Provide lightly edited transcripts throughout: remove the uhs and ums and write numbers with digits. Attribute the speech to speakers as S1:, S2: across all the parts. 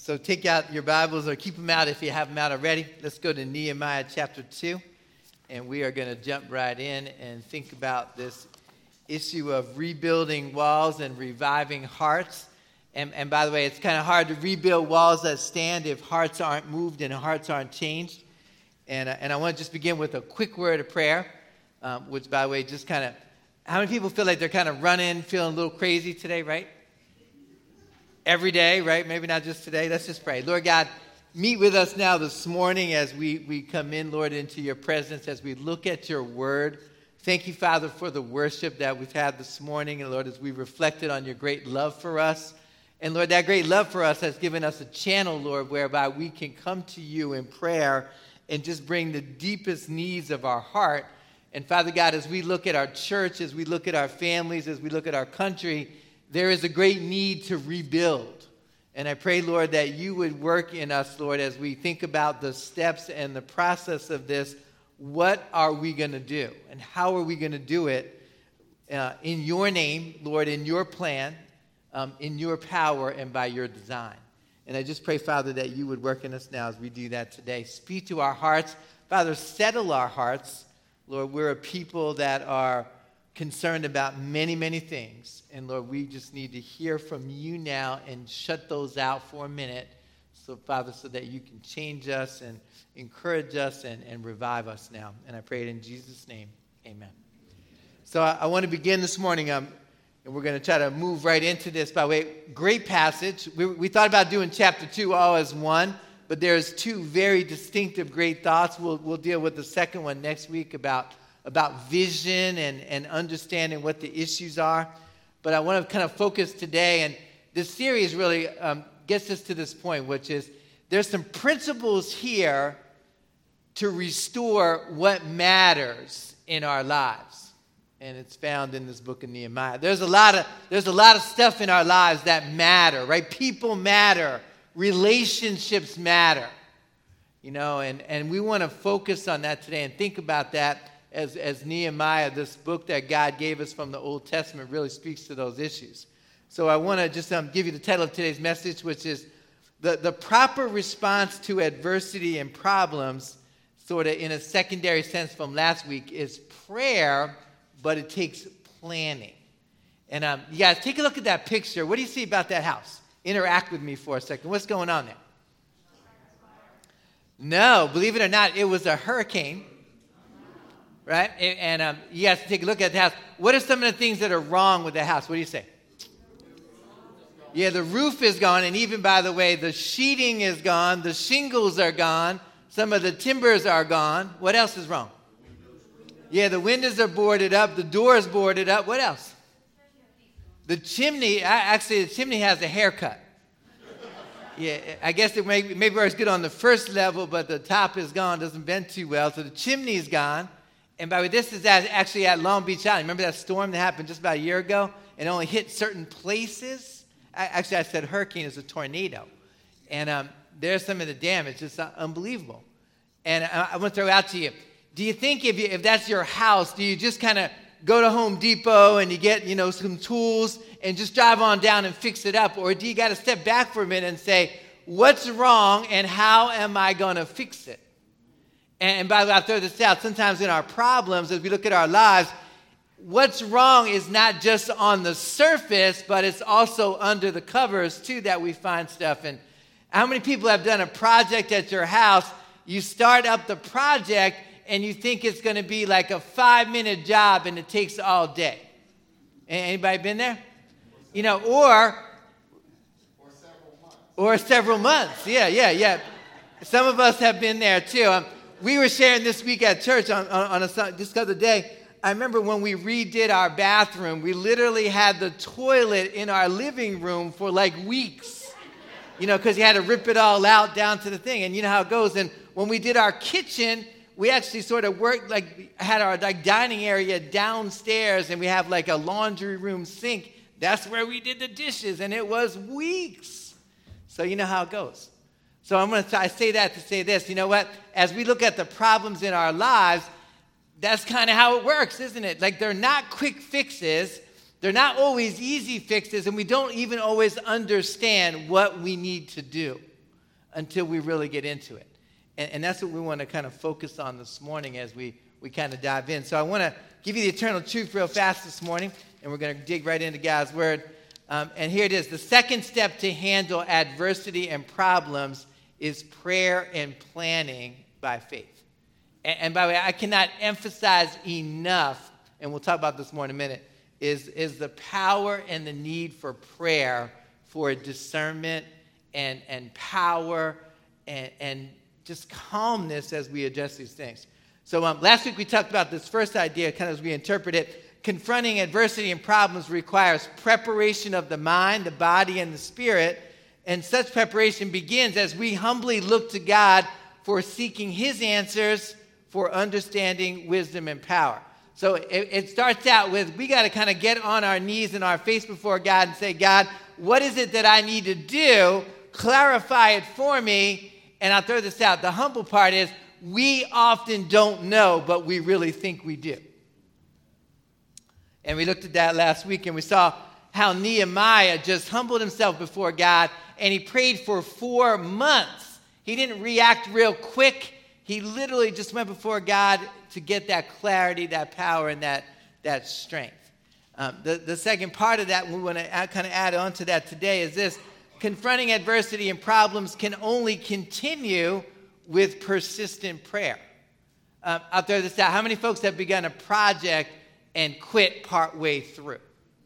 S1: So take out your Bibles or keep them out if you have them out already. Let's go to Nehemiah chapter 2, and we are going to jump right in and think about this issue of rebuilding walls and reviving hearts. And by the way, it's kind of hard to rebuild walls that stand if hearts aren't moved and hearts aren't changed. And I want to just begin with a quick word of prayer, which, by the way, just kind of, how many people feel like they're kind of running, feeling a little crazy today, right? Every day, right? Maybe not just today. Let's just pray. Lord God, meet with us now this morning as we come in, Lord, into your presence, as we look at your word. Thank you, Father, for the worship that we've had this morning. And Lord, as we reflected on your great love for us. And Lord, that great love for us has given us a channel, Lord, whereby we can come to you in prayer and just bring the deepest needs of our heart. And Father God, as we look at our church, as we look at our families, as we look at our country, there is a great need to rebuild. And I pray, Lord, that you would work in us, Lord, as we think about the steps and the process of this. What are we going to do? And how are we going to do it in your name, Lord, in your plan, in your power, and by your design? And I just pray, Father, that you would work in us now as we do that today. Speak to our hearts. Father, settle our hearts. Lord, we're a people that are concerned about many, many things. And Lord, we just need to hear from you now and shut those out for a minute. So, Father, so that you can change us and encourage us and revive us now. And I pray it in Jesus' name. Amen. So I want to begin this morning, and we're going to try to move right into this. By the way, great passage. We thought about doing chapter 2 all as one, but there's two very distinctive great thoughts. We'll deal with the second one next week about vision and understanding what the issues are. But I want to kind of focus today, and this series really gets us to this point, which is there's some principles here to restore what matters in our lives. And it's found in this book of Nehemiah. There's a lot of stuff in our lives that matter, right? People matter. Relationships matter. You know, and we want to focus on that today and think about that as Nehemiah, this book that God gave us from the Old Testament, really speaks to those issues. So I want to just give you the title of today's message, which is the proper response to adversity and problems, sort of in a secondary sense from last week, is prayer, but it takes planning. And you guys, take a look at that picture. What do you see about that house? Interact with me for a second. What's going on there? No, believe it or not, it was a hurricane. Right? And you guys take a look at the house. What are some of the things that are wrong with the house? What do you say? Yeah, the roof is gone. And even, by the way, the sheeting is gone. The shingles are gone. Some of the timbers are gone. What else is wrong? Yeah, the windows are boarded up. The doors boarded up. What else? The chimney, actually, the chimney has a haircut. Yeah, I guess it maybe it's good on the first level, but the top is gone. Doesn't bend too well. So the chimney's gone. And by the way, this is actually at Long Beach Island. Remember that storm that happened just about a year ago? And only hit certain places? I said hurricane is a tornado. And there's some of the damage. It's unbelievable. And I want to throw out to you, do you think if that's your house, do you just kind of go to Home Depot and you get, some tools and just drive on down and fix it up? Or do you got to step back for a minute and say, what's wrong and how am I going to fix it? And by the way, I'll throw this out. Sometimes in our problems, as we look at our lives, what's wrong is not just on the surface, but it's also under the covers, too, that we find stuff. And how many people have done a project at your house? You start up the project, and you think it's going to be like a 5-minute job, and it takes all day. Anybody been there? Or several months. Yeah. Some of us have been there, too. We were sharing this week at church on this other day. I remember when we redid our bathroom, we literally had the toilet in our living room for like weeks, because you had to rip it all out down to the thing. And you know how it goes. And when we did our kitchen, we actually sort of worked, had our dining area downstairs, and we have like a laundry room sink. That's where we did the dishes, and it was weeks. So you know how it goes. So I say that to say this. You know what? As we look at the problems in our lives, that's kind of how it works, isn't it? Like, they're not quick fixes. They're not always easy fixes, and we don't even always understand what we need to do. until we really get into it. And that's what we want to kind of focus on this morning as we kind of dive in. So I want to give you the eternal truth real fast this morning, and we're going to dig right into God's word. And here it is. The second step to handle adversity and problems is prayer and planning by faith. And by the way, I cannot emphasize enough, and we'll talk about this more in a minute, is the power and the need for prayer for discernment and power and just calmness as we address these things. So last week we talked about this first idea, kind of as we interpret it. Confronting adversity and problems requires preparation of the mind, the body, and the spirit. And such preparation begins as we humbly look to God for seeking his answers for understanding, wisdom, and power. So it starts out with, we got to kind of get on our knees and our face before God and say, God, what is it that I need to do? Clarify it for me. And I'll throw this out. The humble part is we often don't know, but we really think we do. And we looked at that last week, and we saw how Nehemiah just humbled himself before God, and he prayed for 4 months. He didn't react real quick. He literally just went before God to get that clarity, that power, and that strength. The second part of that, we want to kind of add on to that today, is this. Confronting adversity and problems can only continue with persistent prayer. I'll throw this out. How many folks have begun a project and quit partway through?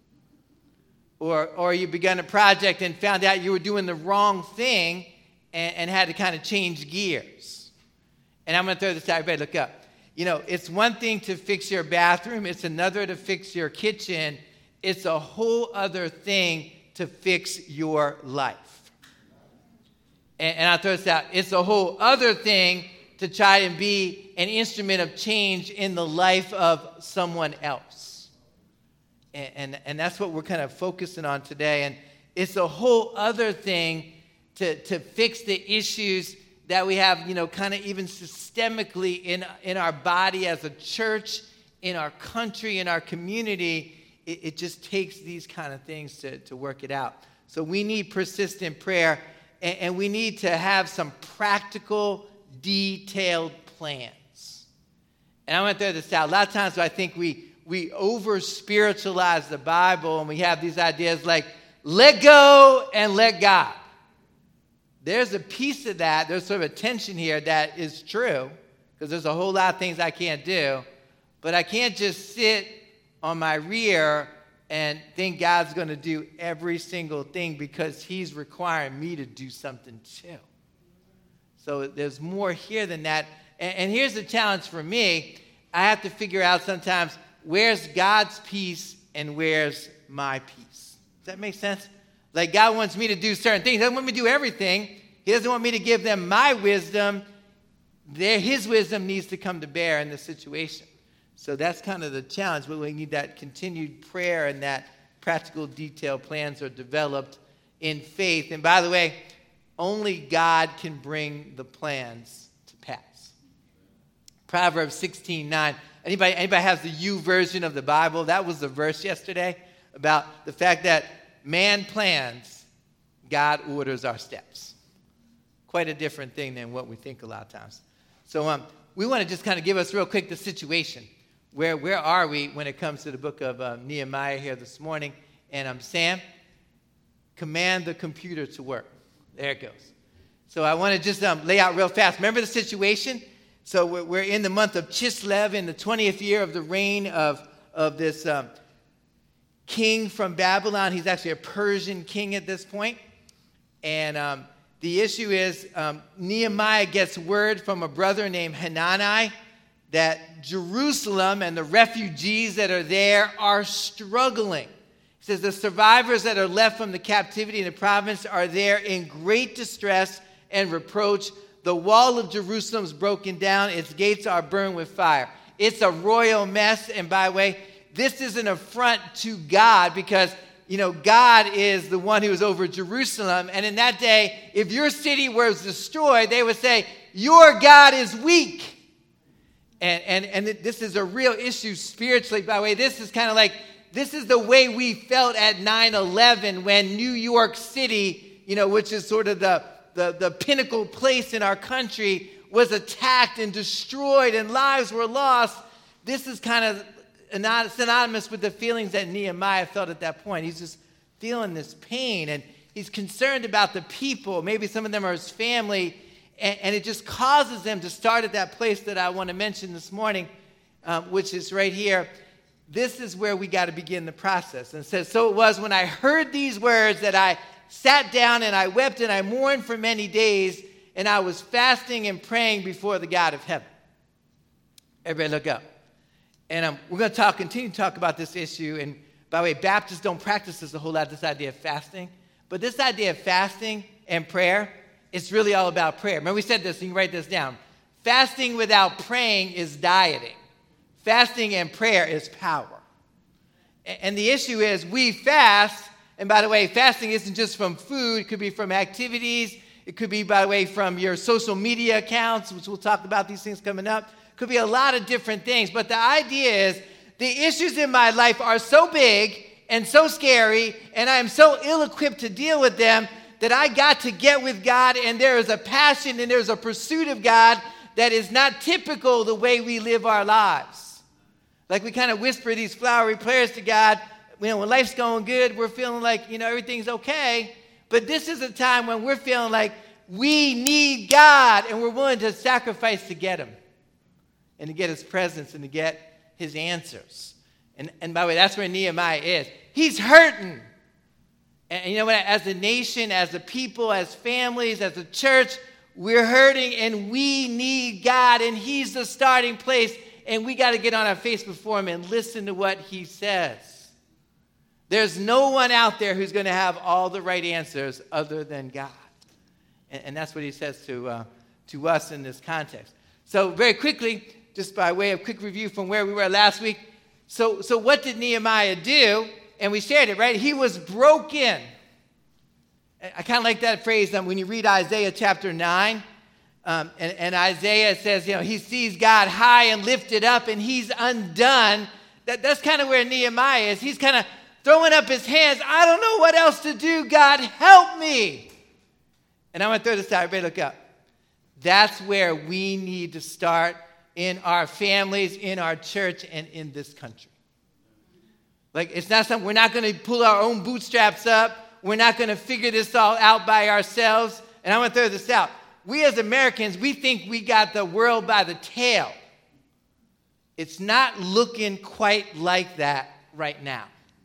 S1: Or you begun a project and found out you were doing the wrong thing and had to kind of change gears. And I'm going to throw this out. Everybody look up. You know, it's one thing to fix your bathroom. It's another to fix your kitchen. It's a whole other thing to fix your life. And I'll throw this out. It's a whole other thing to try and be an instrument of change in the life of someone else. And that's what we're kind of focusing on today. And it's a whole other thing to fix the issues that we have, you know, kind of even systemically in our body as a church, in our country, in our community. It just takes these kind of things to work it out. So we need persistent prayer, and we need to have some practical, detailed plans. And I want to throw this out. A lot of times I think we over-spiritualize the Bible, and we have these ideas like, let go and let God. There's a piece of that. There's sort of a tension here that is true, because there's a whole lot of things I can't do, but I can't just sit on my rear and think God's going to do every single thing because he's requiring me to do something too. So there's more here than that. And here's the challenge for me. I have to figure out sometimes where's God's peace and where's my peace. Does that make sense? Like God wants me to do certain things. He doesn't want me to do everything. He doesn't want me to give them my wisdom. His wisdom needs to come to bear in the situation. So that's kind of the challenge. But we need that continued prayer and that practical detailed plans are developed in faith. And by the way, only God can bring the plans to pass. Proverbs 16:9. Anybody has the U version of the Bible? That was the verse yesterday about the fact that man plans, God orders our steps. Quite a different thing than what we think a lot of times. So we want to just kind of give us real quick the situation. Where are we when it comes to the book of Nehemiah here this morning? And Sam, command the computer to work. There it goes. So I want to just lay out real fast. Remember the situation? So we're in the month of Chislev in the 20th year of the reign of this king from Babylon. He's actually a Persian king at this point. And the issue is Nehemiah gets word from a brother named Hanani that Jerusalem and the refugees that are there are struggling. He says the survivors that are left from the captivity in the province are there in great distress and reproach. The wall of Jerusalem is broken down. Its gates are burned with fire. It's a royal mess. And by the way, this is an affront to God because, you know, God is the one who is over Jerusalem. And in that day, if your city was destroyed, they would say, your God is weak. And this is a real issue spiritually. By the way, this is kind of like, this is the way we felt at 9/11 when New York City, you know, which is sort of the the pinnacle place in our country was attacked and destroyed and lives were lost. This is kind of synonymous with the feelings that Nehemiah felt at that point. He's just feeling this pain, and he's concerned about the people. Maybe some of them are his family, and it just causes them to start at that place that I want to mention this morning, which is right here. This is where we got to begin the process. And it says, so it was when I heard these words that I sat down and I wept and I mourned for many days, and I was fasting and praying before the God of heaven. Everybody look up. And we're going to continue to talk about this issue. And by the way, Baptists don't practice this a whole lot, this idea of fasting. But this idea of fasting and prayer, it's really all about prayer. Remember we said this, you can write this down. Fasting without praying is dieting. Fasting and prayer is power. And the issue is we fast, and by the way, fasting isn't just from food. It could be from activities. It could be, by the way, from your social media accounts, which we'll talk about these things coming up. It could be a lot of different things. But the idea is the issues in my life are so big and so scary, and I am so ill-equipped to deal with them that I got to get with God, and there is a passion and there's a pursuit of God that is not typical the way we live our lives. Like we kind of whisper these flowery prayers to God. When life's going good, we're feeling like, everything's okay. But this is a time when we're feeling like we need God, and we're willing to sacrifice to get him and to get his presence and to get his answers. And by the way, that's where Nehemiah is. He's hurting. And you know what? As a nation, as a people, as families, as a church, we're hurting, and we need God, and he's the starting place. And we got to get on our face before him and listen to what he says. There's no one out there who's going to have all the right answers other than God. And that's what he says to us in this context. So very quickly, just by way of quick review from where we were last week. So what did Nehemiah do? And we shared it, right? He was broken. I kind of like that phrase when you read Isaiah chapter 9. And Isaiah says, he sees God high and lifted up, and he's undone. That's kind of where Nehemiah is. He's kind of throwing up his hands. I don't know what else to do. God, help me. And I'm going to throw this out. Everybody look up. That's where we need to start in our families, in our church, and in this country. Like, it's not something, we're not going to pull our own bootstraps up. We're not going to figure this all out by ourselves. And I'm going to throw this out. We as Americans, we think we got the world by the tail. It's not looking quite like that right now.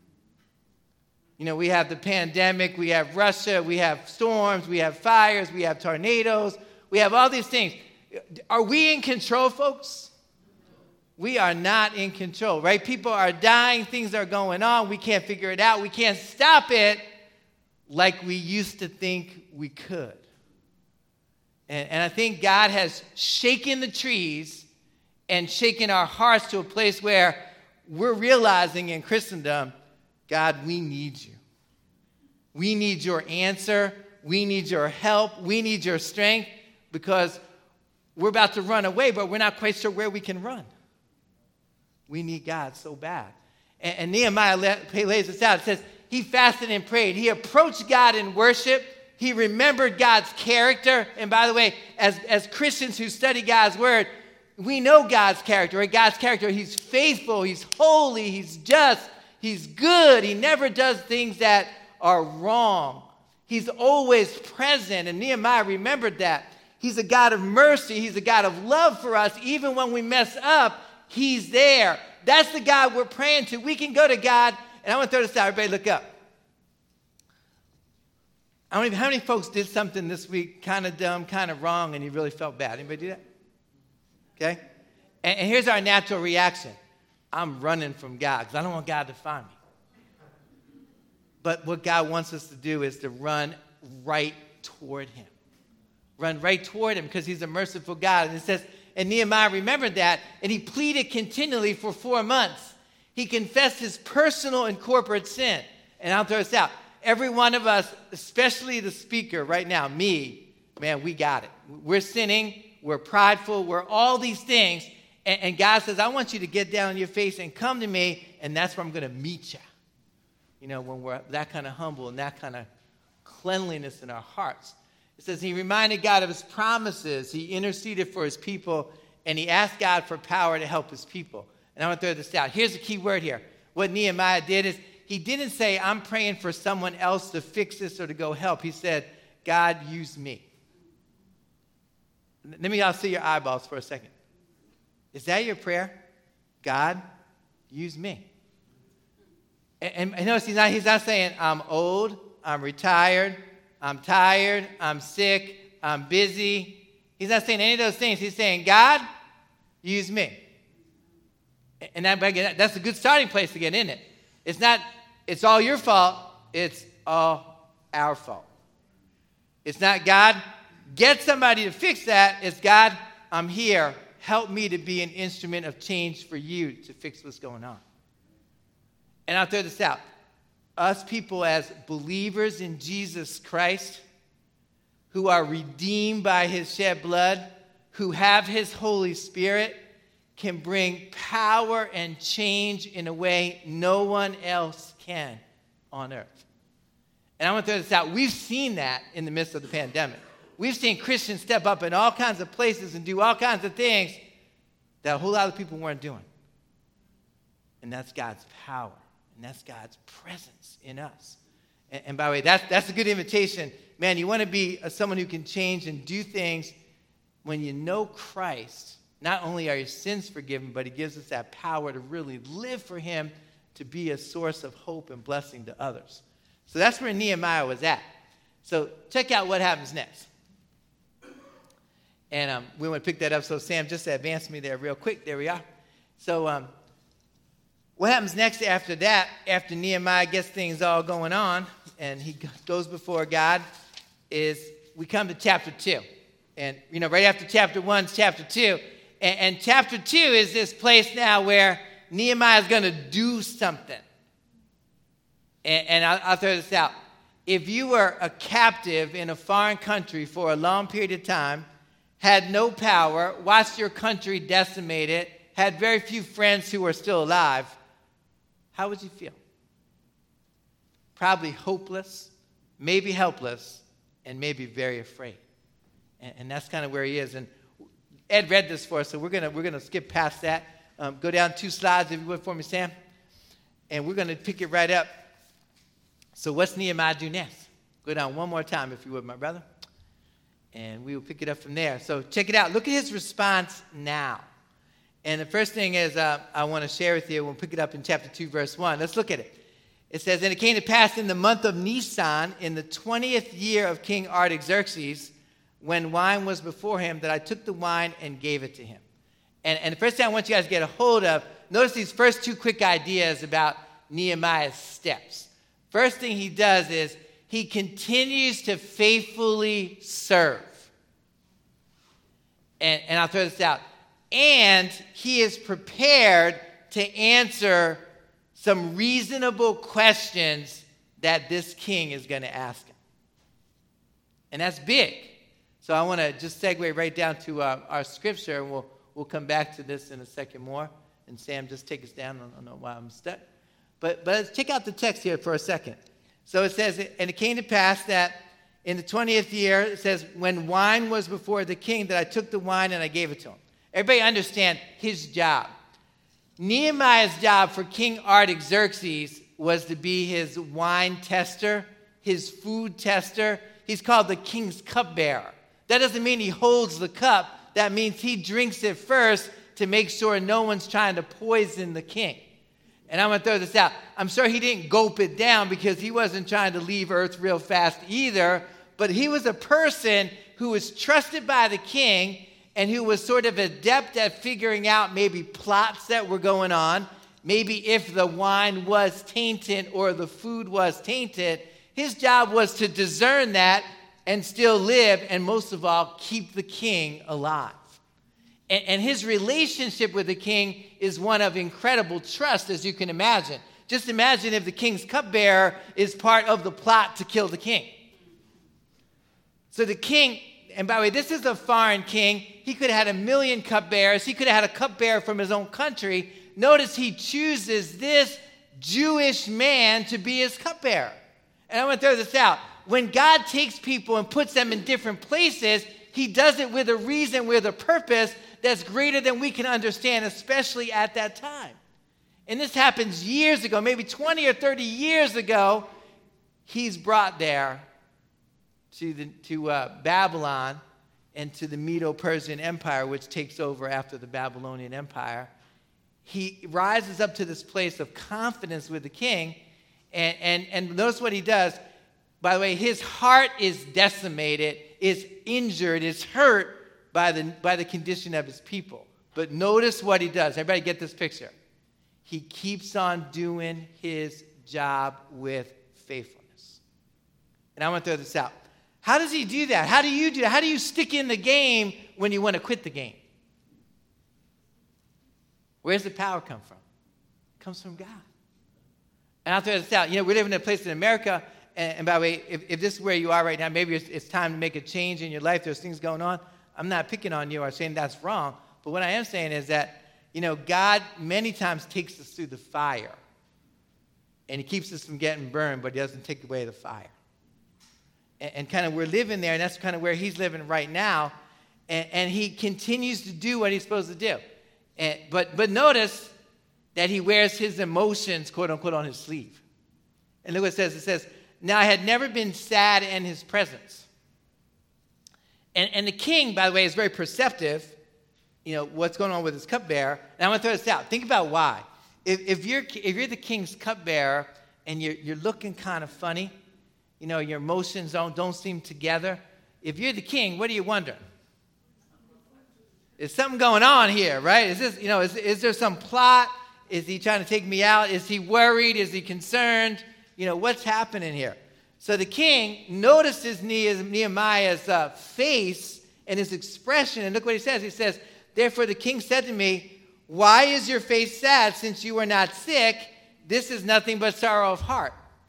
S1: We have the pandemic, we have Russia, we have storms, we have fires, we have tornadoes, we have all these things. Are we in control, folks? We are not in control, right? People are dying, things are going on, we can't figure it out, we can't stop it like we used to think we could. And I think God has shaken the trees and shaken our hearts to a place where we're realizing in Christendom, God, we need you. We need your answer. We need your help. We need your strength, because we're about to run away, but we're not quite sure where we can run. We need God so bad. And Nehemiah lays this out. It says he fasted and prayed. He approached God in worship. He remembered God's character. And by the way, as Christians who study God's word, we know God's character, right? God's character, he's faithful, he's holy, he's just, he's good. He never does things that are wrong. He's always present. And Nehemiah remembered that. He's a God of mercy. He's a God of love for us. Even when we mess up, he's there. That's the God we're praying to. We can go to God. And I want to throw this out. Everybody look up. I don't even, how many folks did something this week kind of dumb, kind of wrong, and you really felt bad? Anybody do that? Okay? And here's our natural reaction. I'm running from God because I don't want God to find me. But what God wants us to do is to run right toward him. Run right toward him because he's a merciful God. And it says, and Nehemiah remembered that, and he pleaded continually for 4 months. He confessed his personal and corporate sin. And I'll throw this out. Every one of us, especially the speaker right now, me, man, we got it. We're sinning. We're prideful. We're all these things. And God says, I want you to get down on your face and come to me, and that's where I'm going to meet you. When we're that kind of humble and that kind of cleanliness in our hearts. It says he reminded God of his promises. He interceded for his people, and he asked God for power to help his people. And I want to throw this out. Here's a key word here. What Nehemiah did is he didn't say, I'm praying for someone else to fix this or to go help. He said, God, use me. Let me all see your eyeballs for a second. Is that your prayer? God, use me. And notice he's not saying, I'm old, I'm retired, I'm tired, I'm sick, I'm busy. He's not saying any of those things. He's saying, God, use me. And that's a good starting place to get in it. It's not, it's all your fault. It's all our fault. It's not, God, get somebody to fix that. It's, God, I'm here. Help me to be an instrument of change for you to fix what's going on. And I'll throw this out. Us people as believers in Jesus Christ, who are redeemed by his shed blood, who have his Holy Spirit, can bring power and change in a way no one else can on earth. And I want to throw this out. We've seen that in the midst of the pandemic. We've seen Christians step up in all kinds of places and do all kinds of things that a whole lot of people weren't doing. And that's God's power. And that's God's presence in us. And by the way, that's a good invitation. Man, you want to be someone who can change and do things when you know Christ. Not only are your sins forgiven, but he gives us that power to really live for him, to be a source of hope and blessing to others. So that's where Nehemiah was at. So check out what happens next. And we want to pick that up. So Sam, just advance me there real quick. There we are. So what happens next after that, after Nehemiah gets things all going on, and he goes before God, is we come to chapter 2. And, right after chapter 1 is chapter 2. And chapter 2 is this place now where Nehemiah is going to do something. And I'll throw this out. If you were a captive in a foreign country for a long period of time, had no power, watched your country decimated, had very few friends who were still alive, how would you feel? Probably hopeless, maybe helpless, and maybe very afraid. And that's kind of where he is. And Ed read this for us, so we're gonna skip past that. Go down 2 slides, if you would, for me, Sam. And we're going to pick it right up. So what's Nehemiah do next? Go down one more time, if you would, my brother. And we will pick it up from there. So check it out. Look at his response now. And the first thing is I want to share with you, we'll pick it up in chapter 2, verse 1. Let's look at it. It says, and it came to pass in the month of Nisan, in the 20th year of King Artaxerxes, when wine was before him, that I took the wine and gave it to him. And the first thing I want you guys to get a hold of, notice these first 2 quick ideas about Nehemiah's steps. First thing he does is he continues to faithfully serve. And I'll throw this out. And he is prepared to answer some reasonable questions that this king is going to ask him. And that's big. So I want to just segue right down to our scripture, and we'll come back to this in a second more. And Sam, just take us down. I don't know why I'm stuck. But let's check out the text here for a second. So it says, and it came to pass that in the 20th year, it says, when wine was before the king, that I took the wine and I gave it to him. Everybody understand his job. Nehemiah's job for King Artaxerxes was to be his wine tester, his food tester. He's called the king's cupbearer. That doesn't mean he holds the cup. That means he drinks it first to make sure no one's trying to poison the king. And I'm going to throw this out. I'm sure he didn't gulp it down because he wasn't trying to leave earth real fast either. But he was a person who was trusted by the king and who was sort of adept at figuring out maybe plots that were going on. Maybe if the wine was tainted or the food was tainted. His job was to discern that and still live, and most of all, keep the king alive. And his relationship with the king is one of incredible trust, as you can imagine. Just imagine if the king's cupbearer is part of the plot to kill the king. So the king, and by the way, this is a foreign king. He could have had 1 million cupbearers. He could have had a cupbearer from his own country. Notice he chooses this Jewish man to be his cupbearer. And I want to throw this out. when God takes people and puts them in different places, he does it with a reason, with a purpose that's greater than we can understand, especially at that time. And this happens years ago, maybe 20 or 30 years ago. He's brought there to Babylon and to the Medo-Persian Empire, which takes over after the Babylonian Empire. He rises up to this place of confidence with the king, and notice what he does. By the way, his heart is decimated, is injured, is hurt by the condition of his people. But notice what he does. Everybody get this picture. He keeps on doing his job with faithfulness. And I want to throw this out. How does he do that? How do you do that? How do you stick in the game when you want to quit the game? Where's the power come from? It comes from God. And I'll throw this out. We live in a place in America, and by the way, if this is where you are right now, maybe it's time to make a change in your life. There's things going on. I'm not picking on you or saying that's wrong, but what I am saying is that, God many times takes us through the fire, and he keeps us from getting burned, but he doesn't take away the fire. And kind of we're living there, and that's kind of where he's living right now, and he continues to do what he's supposed to do. But notice that he wears his emotions, quote unquote, on his sleeve. And look what it says. It says, now I had never been sad in his presence. And the king, by the way, is very perceptive, what's going on with his cupbearer. And I want to throw this out. Think about why. If you're the king's cupbearer and you're looking kind of funny, your emotions don't seem together. If you're the king, what are you wondering? Is something going on here, right? Is this, is there some plot? Is he trying to take me out? Is he worried? Is he concerned? What's happening here? So the king notices Nehemiah's face and his expression, and look what he says. He says, therefore the king said to me, why is your face sad since you are not sick? This is nothing but sorrow of heart.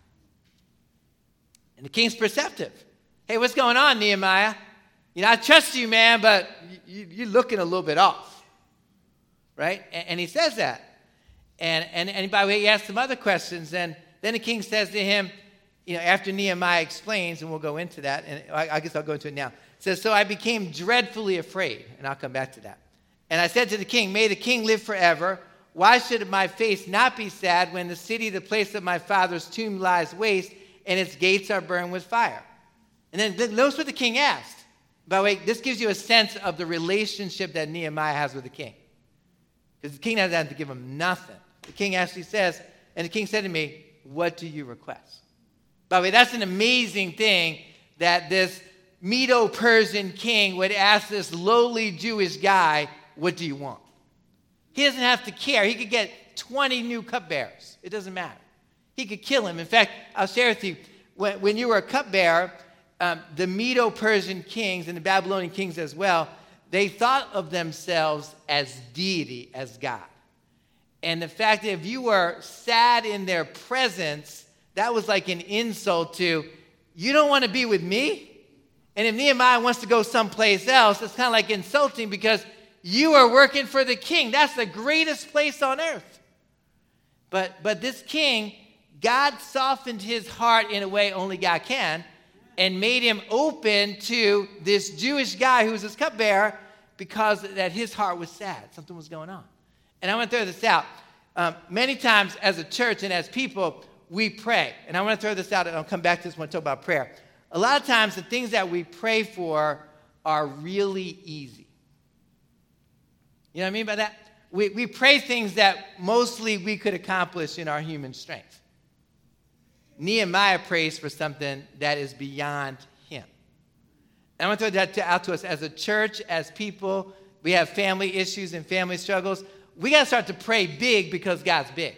S1: And the king's perceptive. Hey, what's going on, Nehemiah? I trust you, man, but you're looking a little bit off, right? And he says that. And by the way, he asks some other questions, and then the king says to him, after Nehemiah explains, and we'll go into that, and I guess I'll go into it now. It says, so I became dreadfully afraid, and I'll come back to that. And I said to the king, may the king live forever. Why should my face not be sad when the city, the place of my father's tomb, lies waste, and its gates are burned with fire? And then notice what the king asked. By the way, this gives you a sense of the relationship that Nehemiah has with the king. Because the king doesn't have to give him nothing. The king actually says, and the king said to me, what do you request? By the way, that's an amazing thing that this Medo-Persian king would ask this lowly Jewish guy, what do you want? He doesn't have to care. He could get 20 new cupbearers. It doesn't matter. He could kill him. In fact, I'll share with you, when you were a cupbearer, the Medo-Persian kings and the Babylonian kings as well, they thought of themselves as deity, as God. And the fact that if you were sad in their presence, that was like an insult to, you don't want to be with me? And if Nehemiah wants to go someplace else, it's kind of like insulting because you are working for the king. That's the greatest place on earth. But this king, God softened his heart in a way only God can, and made him open to this Jewish guy who was his cupbearer because that his heart was sad. Something was going on. And I want to throw this out. Many times as a church and as people, we pray. And I want to throw this out, and I'll come back to this when I talk about prayer. A lot of times the things that we pray for are really easy. You know what I mean by that? We pray things that mostly we could accomplish in our human strength. Nehemiah prays for something that is beyond him. And I want to throw that out to us as a church, as people. We have family issues and family struggles. We got to start to pray big because God's big.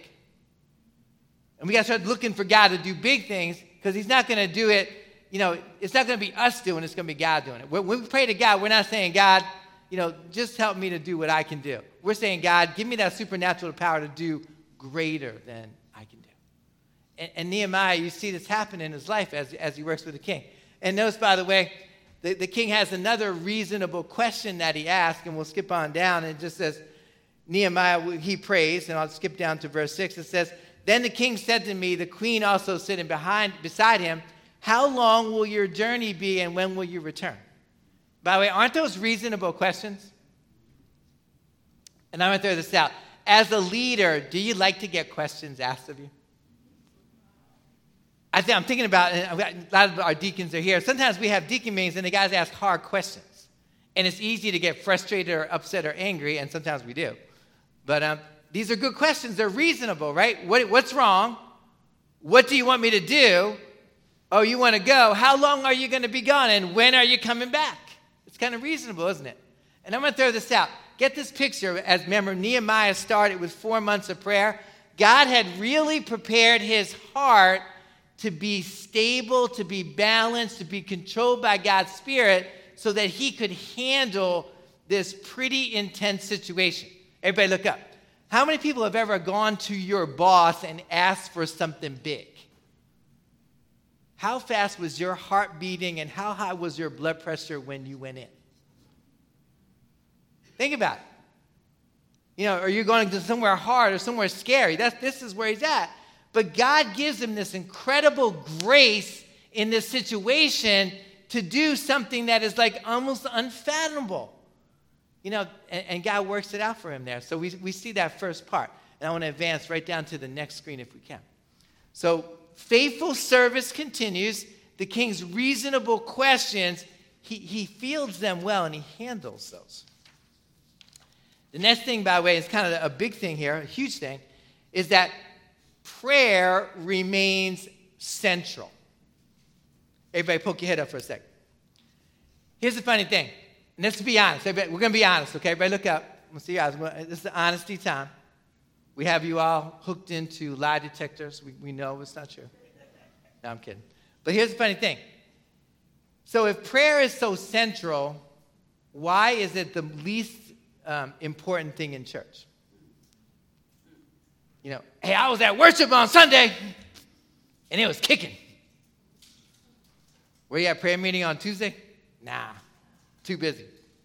S1: And we got to start looking for God to do big things because he's not going to do it. It's not going to be us doing it. It's going to be God doing it. When we pray to God, we're not saying, God, just help me to do what I can do. We're saying, God, give me that supernatural power to do greater than I can do. And Nehemiah, you see this happen in his life as he works with the king. And notice, by the way, the king has another reasonable question that he asks, and we'll skip on down. And it just says, Nehemiah, he prays, and I'll skip down to verse 6. It says, then the king said to me, the queen also sitting beside him, How long will your journey be, and when will you return? By the way, aren't those reasonable questions? And I'm going to throw this out. As a leader, do you like to get questions asked of you? I'm thinking about, and a lot of our deacons are here. Sometimes we have deacon meetings and the guys ask hard questions. And it's easy to get frustrated or upset or angry, and sometimes we do. But these are good questions. They're reasonable, right? What's wrong? What do you want me to do? Oh, you want to go? How long are you going to be gone? And when are you coming back? It's kind of reasonable, isn't it? And I'm going to throw this out. Get this picture. As remember, Nehemiah started with 4 months of prayer. God had really prepared his heart to be stable, to be balanced, to be controlled by God's Spirit so that he could handle this pretty intense situation. Everybody look up. How many people have ever gone to your boss and asked for something big? How fast was your heart beating and how high was your blood pressure when you went in? Think about it. Are you going to somewhere hard or somewhere scary? This is where he's at. But God gives him this incredible grace in this situation to do something that is like almost unfathomable. And God works it out for him there. So we see that first part. And I want to advance right down to the next screen if we can. So faithful service continues. The king's reasonable questions, he fields them well and he handles those. The next thing, by the way, is kind of a big thing here, a huge thing, is that prayer remains central. Everybody poke your head up for a second. Here's the funny thing. And let's be honest. Everybody, we're going to be honest, okay? Everybody look up. I'm going to see you guys. This is the honesty time. We have you all hooked into lie detectors. We know it's not true. No, I'm kidding. But here's the funny thing. So if prayer is so central, why is it the least important thing in church? Hey, I was at worship on Sunday, and it was kicking. Were you at prayer meeting on Tuesday? Nah, too busy.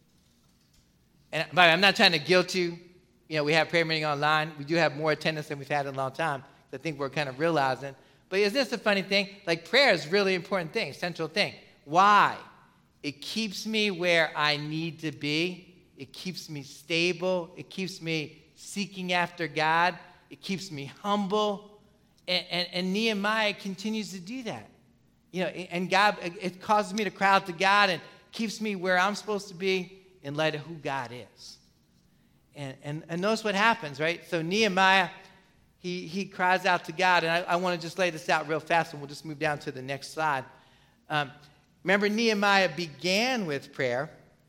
S1: And by the way, I'm not trying to guilt you. We have prayer meeting online. We do have more attendance than we've had in a long time. I think we're kind of realizing. But isn't this a funny thing? Like prayer is a really important thing, central thing. Why? It keeps me where I need to be. It keeps me stable. It keeps me seeking after God. It keeps me humble. And Nehemiah continues to do that. And God, it causes me to cry out to God and keeps me where I'm supposed to be in light of who God is. And notice what happens, right? So Nehemiah, he cries out to God. And I want to just lay this out real fast, and we'll just move down to the next slide. Remember, Nehemiah began with prayer.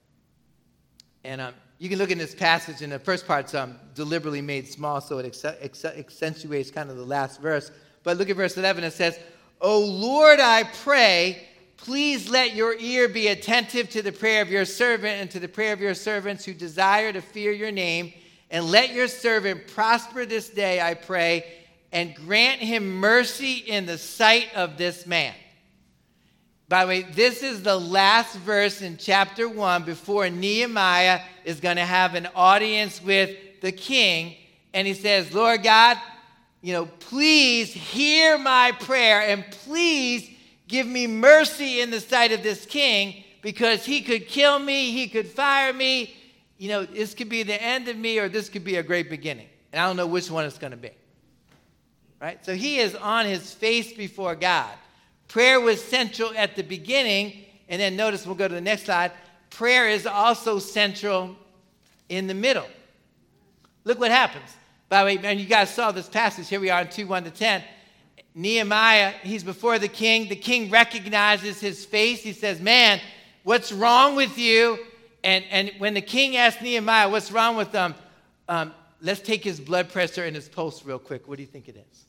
S1: And you can look in this passage, and the first part's deliberately made small, so it accentuates kind of the last verse. But look at verse 11. It says, "O Lord, I pray, please let your ear be attentive to the prayer of your servant and to the prayer of your servants who desire to fear your name. And let your servant prosper this day, I pray, and grant him mercy in the sight of this man." By the way, this is the last verse in chapter 1 before Nehemiah is going to have an audience with the king. And he says, Lord God, please hear my prayer and please give me mercy in the sight of this king, because he could kill me, he could fire me. This could be the end of me, or this could be a great beginning. And I don't know which one it's going to be. Right? So he is on his face before God. Prayer was central at the beginning, and then notice, we'll go to the next slide, prayer is also central in the middle. Look what happens. By the way, man, you guys saw this passage. Here we are in 2:1-10. Nehemiah, he's before the king. The king recognizes his face. He says, man, what's wrong with you? And when the king asked Nehemiah, what's wrong with them? Let's take his blood pressure and his pulse real quick. What do you think it is?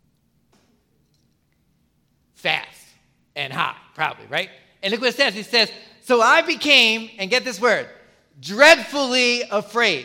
S1: Fast and high, probably, right? And look what it says. He says, so I became, and get this word, dreadfully afraid.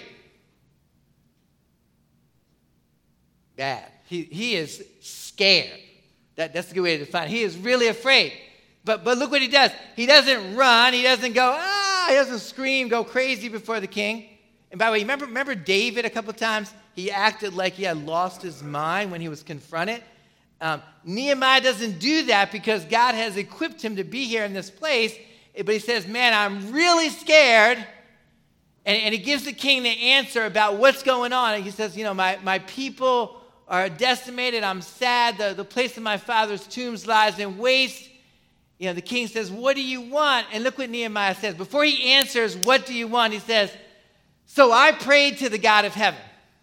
S1: Bad. He is scared. That's a good way to define it. He is really afraid. But look what he does. He doesn't run. He doesn't go, he doesn't scream, go crazy before the king. And by the way, remember David a couple of times? He acted like he had lost his mind when he was confronted. Nehemiah doesn't do that because God has equipped him to be here in this place. But he says, man, I'm really scared. And he gives the king the answer about what's going on. And he says, my people are decimated. I'm sad. The place of my father's tombs lies in waste. The king says, what do you want? And look what Nehemiah says. Before he answers, what do you want? He says, so I prayed to the God of heaven.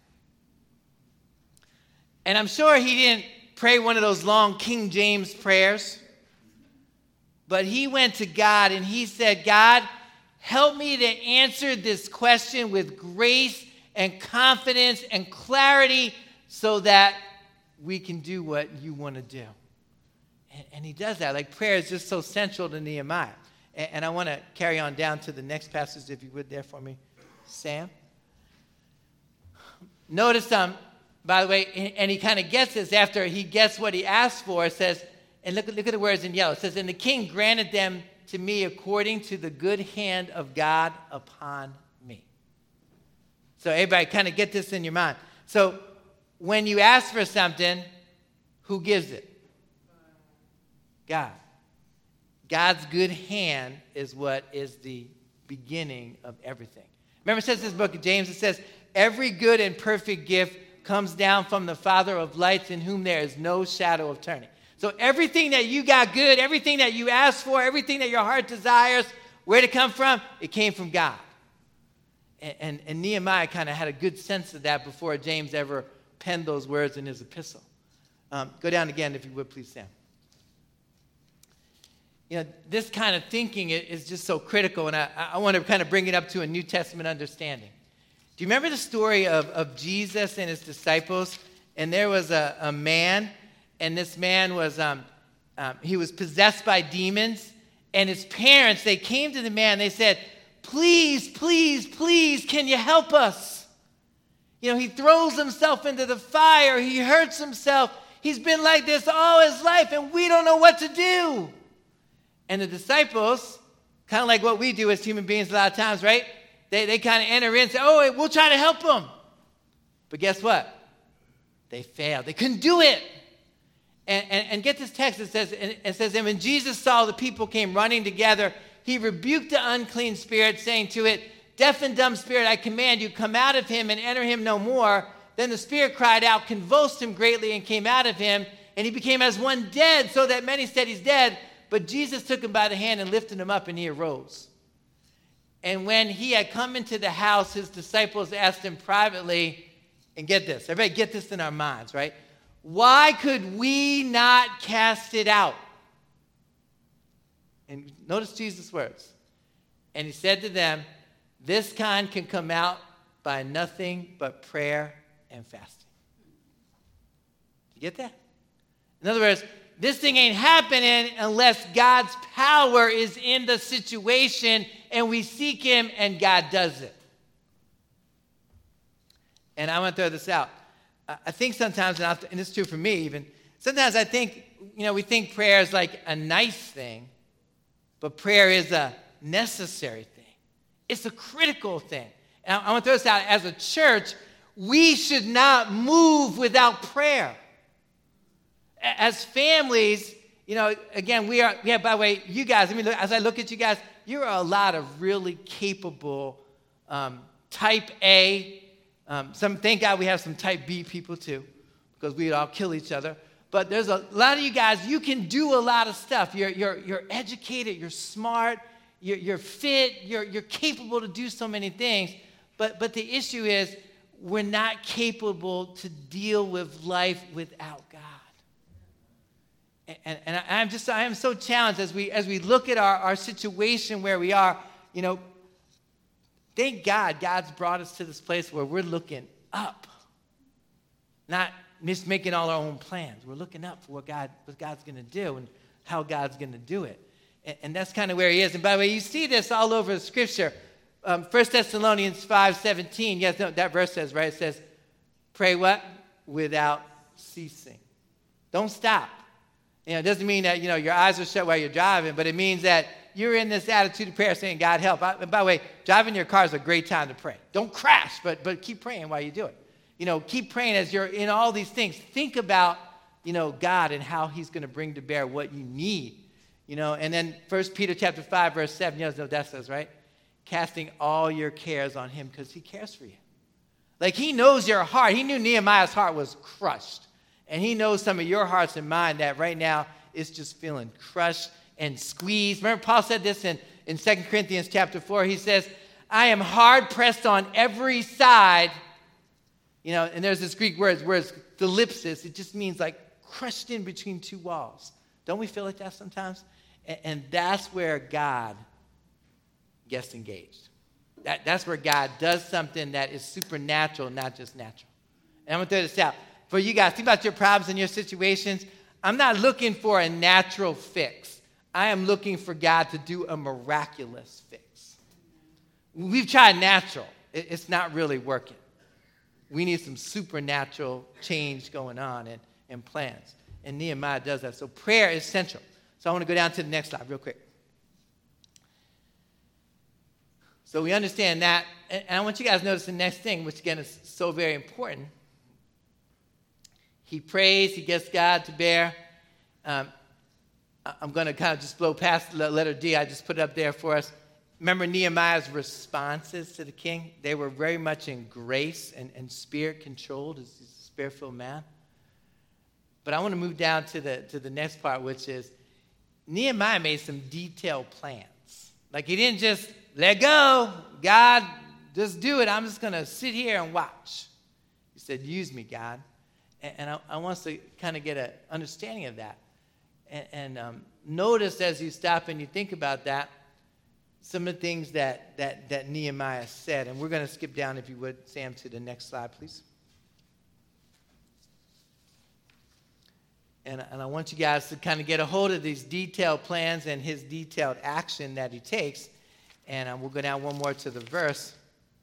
S1: And I'm sure he didn't pray one of those long King James prayers. But he went to God and he said, God, help me to answer this question with grace and confidence and clarity so that we can do what you want to do. And he does that. Like, prayer is just so central to Nehemiah. And I want to carry on down to the next passage, if you would, there for me, Sam. Notice, by the way, and he kind of gets this after he gets what he asked for. It says, and look at the words in yellow. It says, and the king granted them to me according to the good hand of God upon me. So everybody kind of get this in your mind. So when you ask for something, who gives it? God. God's good hand is what is the beginning of everything. Remember it says in this book of James, it says, every good and perfect gift comes down from the Father of lights in whom there is no shadow of turning. So everything that you got good, everything that you asked for, everything that your heart desires, where'd it come from? It came from God. And Nehemiah kind of had a good sense of that before James ever penned those words in his epistle. Go down again, if you would, please, Sam. This kind of thinking is just so critical, and I want to kind of bring it up to a New Testament understanding. Do you remember the story of Jesus and his disciples? And there was a man, and this man was he was possessed by demons, and his parents, they came to the man, they said, please, please, please, can you help us? He throws himself into the fire, he hurts himself, he's been like this all his life, and we don't know what to do. And the disciples, kind of like what we do as human beings a lot of times, right? They kind of enter in and say, oh, we'll try to help them. But guess what? They failed. They couldn't do it. And get this text. It says, and when Jesus saw the people came running together, he rebuked the unclean spirit, saying to it, deaf and dumb spirit, I command you, come out of him and enter him no more. Then the spirit cried out, convulsed him greatly, and came out of him. And he became as one dead, so that many said he's dead. But Jesus took him by the hand and lifted him up, and he arose. And when he had come into the house, his disciples asked him privately, and get this, everybody get this in our minds, right? Why could we not cast it out? And notice Jesus' words. And he said to them, this kind can come out by nothing but prayer and fasting. You get that? In other words, this thing ain't happening unless God's power is in the situation and we seek him and God does it. And I want to throw this out. I think sometimes, and it's true for me even, sometimes I think, we think prayer is like a nice thing, but prayer is a necessary thing. It's a critical thing. And I want to throw this out. As a church, we should not move without prayer. As families, again, we have, by the way, you guys, as I look at you guys, you're a lot of really capable type A. Thank God we have some type B people too, because we'd all kill each other. But there's a lot of you guys, you can do a lot of stuff. You're educated, you're smart, you're fit, you're capable to do so many things. But the issue is we're not capable to deal with life without God. And I am so challenged as we look at our situation where we are, thank God God's brought us to this place where we're looking up, not just making all our own plans. We're looking up for what God's going to do and how God's going to do it. And that's kind of where he is. And by the way, you see this all over the Scripture. 1 Thessalonians 5:17, yes, no, that verse says, right? It says, pray what? Without ceasing. Don't stop. It doesn't mean that, your eyes are shut while you're driving, but it means that you're in this attitude of prayer saying, God, help. And by the way, driving your car is a great time to pray. Don't crash, but keep praying while you do it. Keep praying as you're in all these things. Think about God and how he's going to bring to bear what you need. And then 1 Peter chapter 5, verse 7, you know what that says, right? Casting all your cares on him because he cares for you. Like he knows your heart. He knew Nehemiah's heart was crushed. And he knows some of your hearts and mine that right now is just feeling crushed and squeezed. Remember Paul said this in 2 Corinthians chapter 4. He says, I am hard pressed on every side. And there's this Greek word where it's thlipsis. It just means like crushed in between two walls. Don't we feel like that sometimes? And that's where God gets engaged. That's where God does something that is supernatural, not just natural. And I'm going to throw this out. For you guys, think about your problems and your situations. I'm not looking for a natural fix. I am looking for God to do a miraculous fix. We've tried natural. It's not really working. We need some supernatural change going on and plans. And Nehemiah does that. So prayer is central. So I want to go down to the next slide real quick. So we understand that. And I want you guys to notice the next thing, which again is so very important. He prays. He gets God to bear. I'm going to kind of just blow past letter D. I just put it up there for us. Remember Nehemiah's responses to the king? They were very much in grace and spirit-controlled. He's a spirit-filled man. But I want to move down to the next part, which is Nehemiah made some detailed plans. Like he didn't just let go. God, just do it. I'm just going to sit here and watch. He said, use me, God. And I want us to kind of get an understanding of that. And notice as you stop and you think about that, some of the things that Nehemiah said. And we're going to skip down, if you would, Sam, to the next slide, please. And I want you guys to kind of get a hold of these detailed plans and his detailed action that he takes. And we'll go down one more to the verse.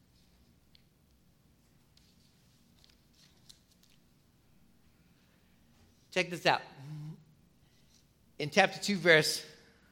S1: Check this out. In chapter 2, verse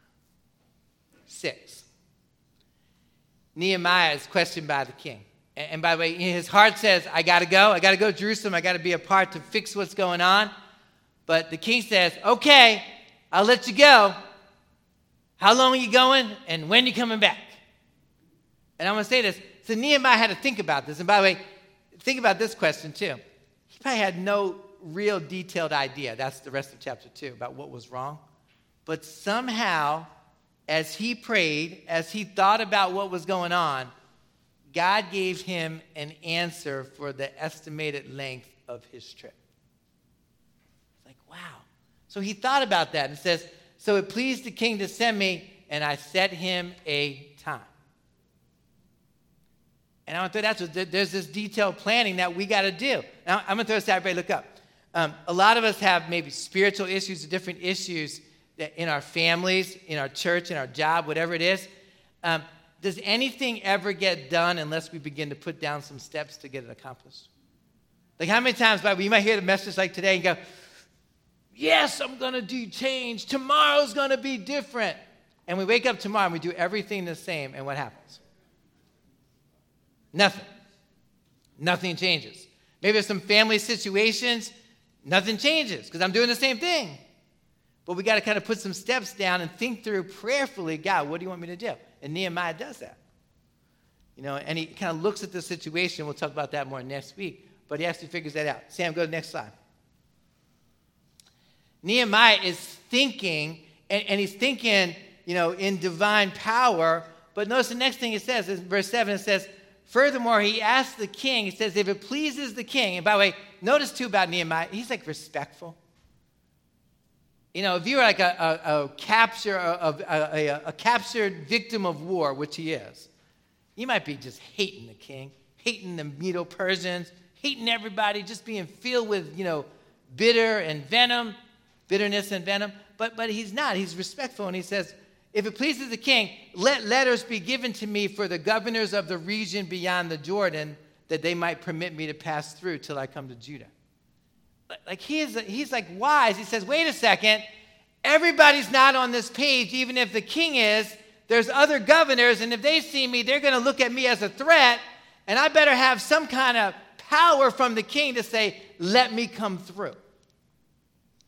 S1: 6, Nehemiah is questioned by the king. And by the way, his heart says, I got to go to Jerusalem. I got to be a part to fix what's going on. But the king says, okay, I'll let you go. How long are you going? And when are you coming back? And I'm going to say this. So Nehemiah had to think about this. And by the way, think about this question too. He probably had no real detailed idea. That's the rest of chapter 2 about what was wrong. But somehow, as he prayed, as he thought about what was going on, God gave him an answer for the estimated length of his trip. Like, wow. So he thought about that and says, so it pleased the king to send me, and I set him a time. And I want to throw that out. There's this detailed planning that we got to do. Now, I'm going to throw this out. Everybody look up. A lot of us have maybe spiritual issues, different issues in our families, in our church, in our job, whatever it is. Does anything ever get done unless we begin to put down some steps to get it accomplished? Like how many times, Bible, you might hear the message like today and go, yes, I'm going to do change. Tomorrow's going to be different. And we wake up tomorrow and we do everything the same. And what happens? Nothing. Nothing changes. Maybe there's some family situations. Nothing changes because I'm doing the same thing. But we got to kind of put some steps down and think through prayerfully, God, what do you want me to do? And Nehemiah does that. And he kind of looks at the situation. We'll talk about that more next week. But he actually figures that out. Sam, go to the next slide. Nehemiah is thinking, and he's thinking, in divine power. But notice the next thing it says, in verse 7, it says, furthermore, he asked the king, he says, if it pleases the king. And by the way, notice too about Nehemiah, he's like respectful. If you're like a captured victim of war, which he is, you might be just hating the king, hating the Medo-Persians, hating everybody, just being filled with, bitterness and venom. But he's not. He's respectful, and he says, if it pleases the king, let letters be given to me for the governors of the region beyond the Jordan, that they might permit me to pass through till I come to Judah. Like he's like wise. He says, wait a second, everybody's not on this page, even if the king is. There's other governors, and if they see me, they're going to look at me as a threat, and I better have some kind of power from the king to say, let me come through.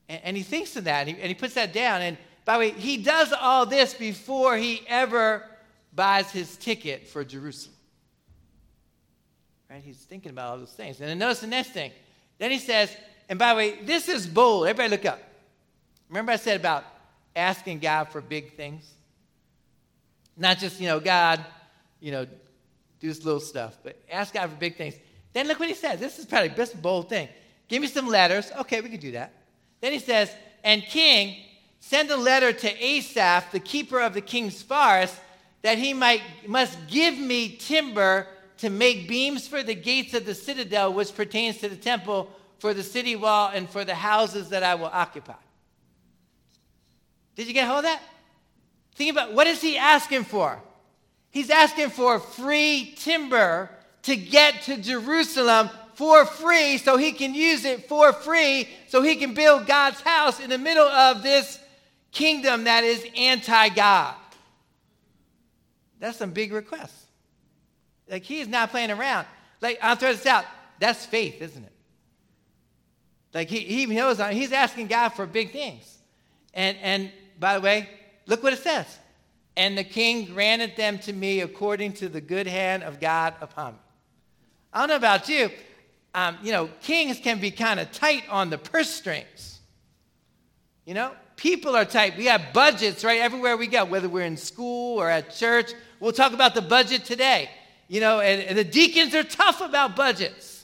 S1: And he thinks of that, and he puts that down. And by the way, he does all this before he ever buys his ticket for Jerusalem. Right? He's thinking about all those things. And then notice the next thing. Then he says, and by the way, this is bold. Everybody look up. Remember I said about asking God for big things? Not just, God, do this little stuff, but ask God for big things. Then look what he says. This is probably the best bold thing. Give me some letters. Okay, we can do that. Then he says, and king, send a letter to Asaph, the keeper of the king's forest, that he must give me timber to make beams for the gates of the citadel, which pertains to the temple, for the city wall, and for the houses that I will occupy. Did you get hold of that? Think about, what is he asking for? He's asking for free timber to get to Jerusalem for free, so he can use it for free, so he can build God's house in the middle of this kingdom that is anti-God. That's some big requests. Like, he's not playing around. Like, I'll throw this out. That's faith, isn't it? Like, he knows, he's asking God for big things. And by the way, look what it says. And the king granted them to me according to the good hand of God upon me. I don't know about you. Kings can be kind of tight on the purse strings. People are tight. We have budgets, right, everywhere we go, whether we're in school or at church. We'll talk about the budget today. And the deacons are tough about budgets.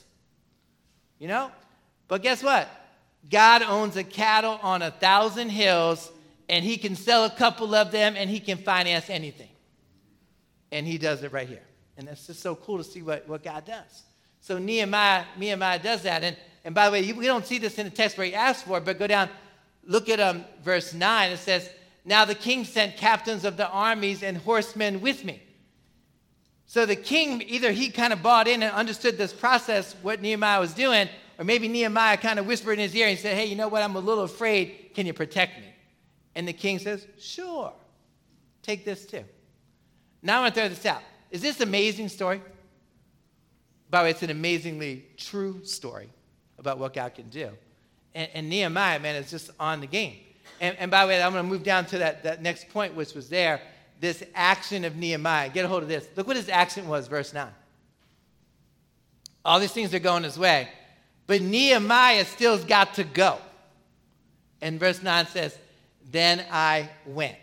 S1: But guess what? God owns a cattle on 1,000 hills, and he can sell a couple of them, and he can finance anything. And he does it right here. And that's just so cool to see what God does. So Nehemiah does that. And by the way, we don't see this in the text where he asks for it, but go down, look at verse 9. It says, now the king sent captains of the armies and horsemen with me. So the king, either he kind of bought in and understood this process, what Nehemiah was doing, or maybe Nehemiah kind of whispered in his ear and said, hey, you know what, I'm a little afraid. Can you protect me? And the king says, sure, take this too. Now I want to throw this out. Is this an amazing story? By the way, it's an amazingly true story about what God can do. And Nehemiah, man, is just on the game. And by the way, I'm going to move down to that next point, which was there, this action of Nehemiah. Get a hold of this. Look what his action was, verse 9. All these things are going his way, but Nehemiah still's got to go. And verse 9 says, then I went.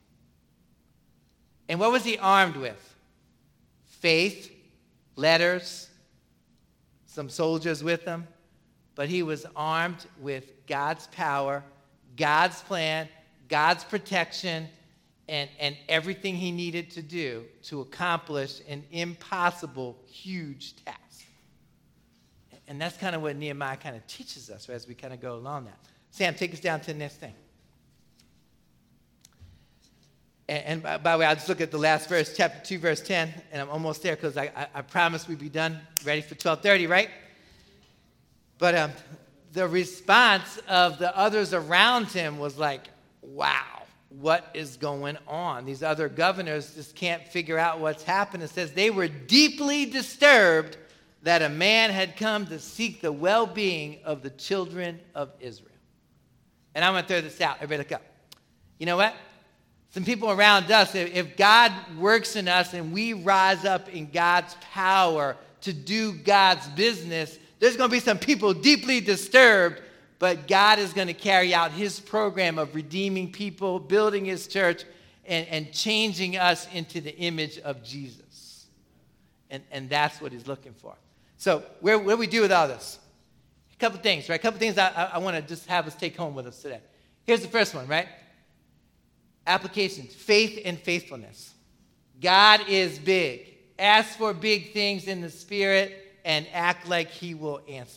S1: And what was he armed with? Faith, letters, some soldiers with him. But he was armed with God's power, God's plan, God's protection, and everything he needed to do to accomplish an impossible, huge task. And that's kind of what Nehemiah kind of teaches us, right, as we kind of go along that. Sam, take us down to the next thing. And by the way, I'll just look at the last verse, chapter 2, verse 10, and I'm almost there because I promised we'd be done, ready for 12:30, right? But the response of the others around him was like, wow, what is going on? These other governors just can't figure out what's happened. It says they were deeply disturbed that a man had come to seek the well-being of the children of Israel. And I'm going to throw this out. Everybody look up. You know what? Some people around us, if God works in us and we rise up in God's power to do God's business, there's going to be some people deeply disturbed, but God is going to carry out his program of redeeming people, building his church, and changing us into the image of Jesus. And that's what he's looking for. So what do we do with all this? A couple things, right? A couple things I want to just have us take home with us today. Here's the first one, right? Applications, faith and faithfulness. God is big. Ask for big things in the Spirit and act like he will answer.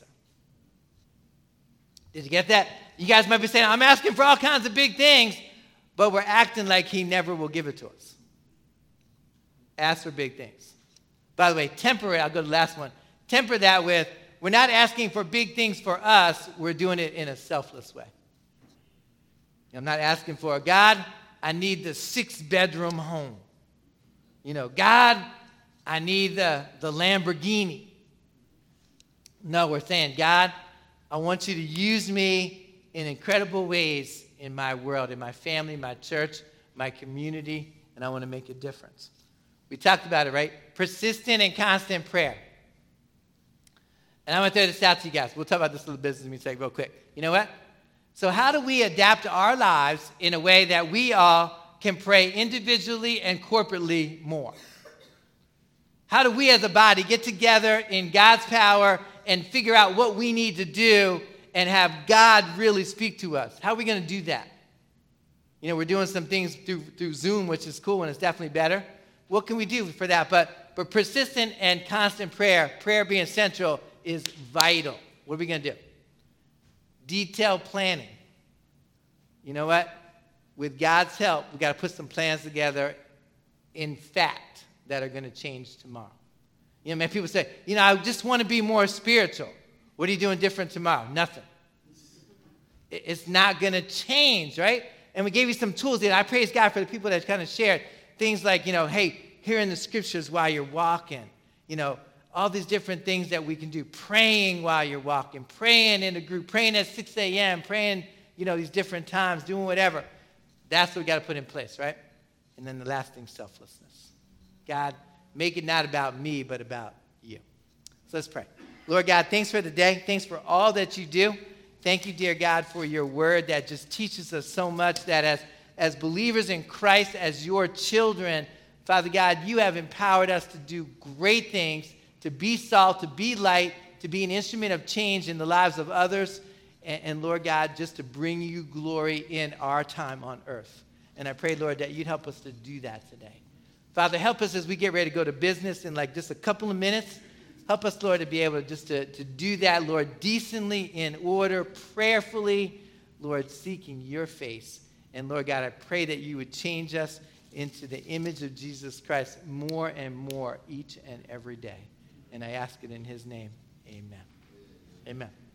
S1: Did you get that? You guys might be saying, I'm asking for all kinds of big things, but we're acting like he never will give it to us. Ask for big things. By the way, temper it. I'll go to the last one. Temper that with, we're not asking for big things for us. We're doing it in a selfless way. I'm not asking for, God, I need the 6-bedroom home. God, I need the Lamborghini. No, we're saying, God, I want you to use me in incredible ways in my world, in my family, my church, my community, and I want to make a difference. We talked about it, right? Persistent and constant prayer. And I want to throw this out to you guys. We'll talk about this little business meeting real quick. You know what? So how do we adapt our lives in a way that we all can pray individually and corporately more? How do we as a body get together in God's power and figure out what we need to do and have God really speak to us? How are we going to do that? You know, we're doing some things through Zoom, which is cool and it's definitely better. What can we do for that? But persistent and constant prayer being central, is vital. What are we going to do? Detailed planning. You know what? With God's help, we got to put some plans together in fact that are going to change tomorrow. You know, many people say, you know, I just want to be more spiritual. What are you doing different tomorrow? Nothing. It's not going to change, right? And we gave you some tools. And I praise God for the people that kind of shared things like, you know, hey, hearing the scriptures while you're walking, you know, all these different things that we can do. Praying while you're walking, praying in a group, praying at 6 a.m., praying, you know, these different times, doing whatever. That's what we got to put in place, right? And then the last thing, selflessness. God, make it not about me, but about you. So let's pray. Lord God, thanks for the day. Thanks for all that you do. Thank you, dear God, for your word that just teaches us so much that as believers in Christ, as your children, Father God, you have empowered us to do great things, to be salt, to be light, to be an instrument of change in the lives of others, and Lord God, just to bring you glory in our time on earth. And I pray, Lord, that you'd help us to do that today. Father, help us as we get ready to go to business in like just a couple of minutes. Help us, Lord, to be able to just to do that, Lord, decently, in order, prayerfully, Lord, seeking your face. And Lord God, I pray that you would change us into the image of Jesus Christ more and more each and every day. And I ask it in his name. Amen. Amen.